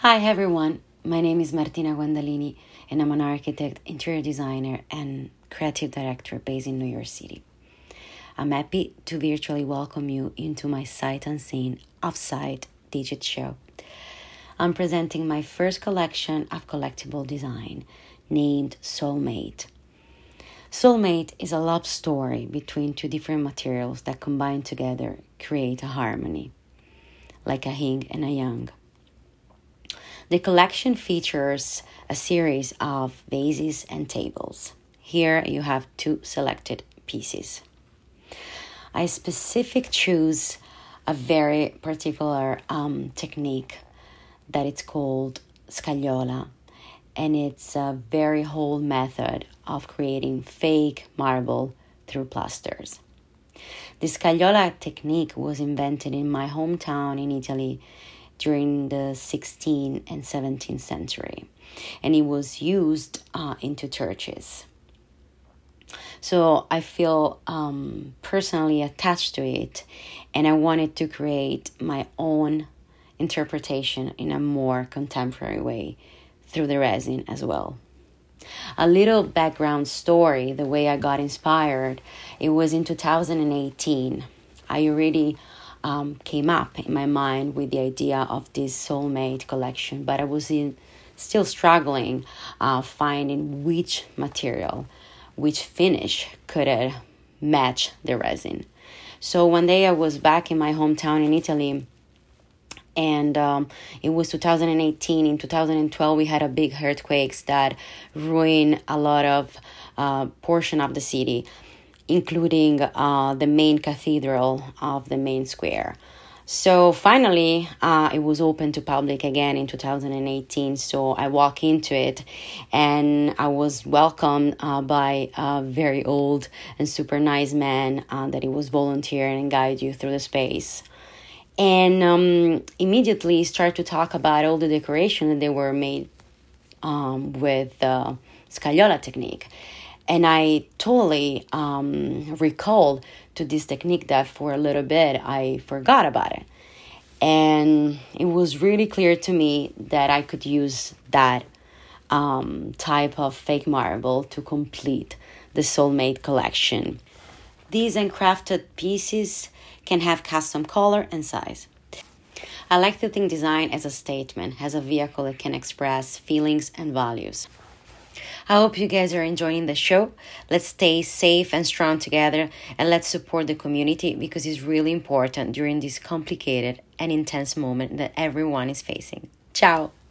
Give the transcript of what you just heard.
Hi everyone, my name is Martina Guandalini and I'm an architect, interior designer and creative director based in New York City. I'm happy to virtually welcome you into my sight unseen, off-site digit show. I'm presenting my first collection of collectible design named Soulmate. Soulmate is a love story between two different materials that combine together create a harmony, like a yin and a yang. The collection features a series of vases and tables. Here you have two selected pieces. I specifically choose a very particular technique that it's called scagliola, and it's a very whole method of creating fake marble through plasters. The scagliola technique was invented in my hometown in Italy during the 16th and 17th century, and it was used into churches. So I feel personally attached to it, and I wanted to create my own interpretation in a more contemporary way through the resin as well. A little background story, the way I got inspired, it was in 2018. I already came up in my mind with the idea of this Soulmate collection, but I was still struggling finding which material, which finish could match the resin. So one day I was back in my hometown in Italy, and it was 2018. In 2012, we had a big earthquakes that ruined a lot of portion of the city, including the main cathedral of the main square. So finally, it was open to public again in 2018. So I walked into it and I was welcomed by a very old and super nice man that he was volunteering and guide you through the space. And immediately start to talk about all the decoration that they were made with the scagliola technique. And I totally recalled to this technique that for a little bit I forgot about it. And it was really clear to me that I could use that type of fake marble to complete the Soulmate collection. These handcrafted pieces can have custom color and size. I like to think design as a statement, as a vehicle that can express feelings and values. I hope you guys are enjoying the show. Let's stay safe and strong together, and let's support the community because it's really important during this complicated and intense moment that everyone is facing. Ciao!